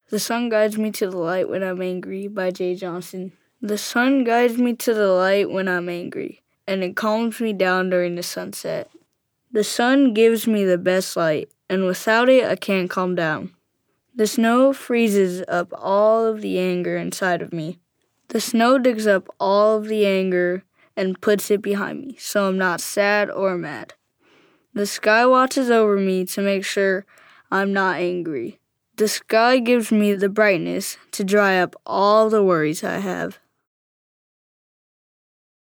The sun guides me to the light when I'm angry by Jay Johnson. The sun guides me to the light when I'm angry, and it calms me down during the sunset. The sun gives me the best light, and without it I can't calm down. The snow freezes up all of the anger inside of me. The snow digs up all of the anger and puts it behind me, so I'm not sad or mad. The sky watches over me to make sure I'm not angry. The sky gives me the brightness to dry up all the worries I have.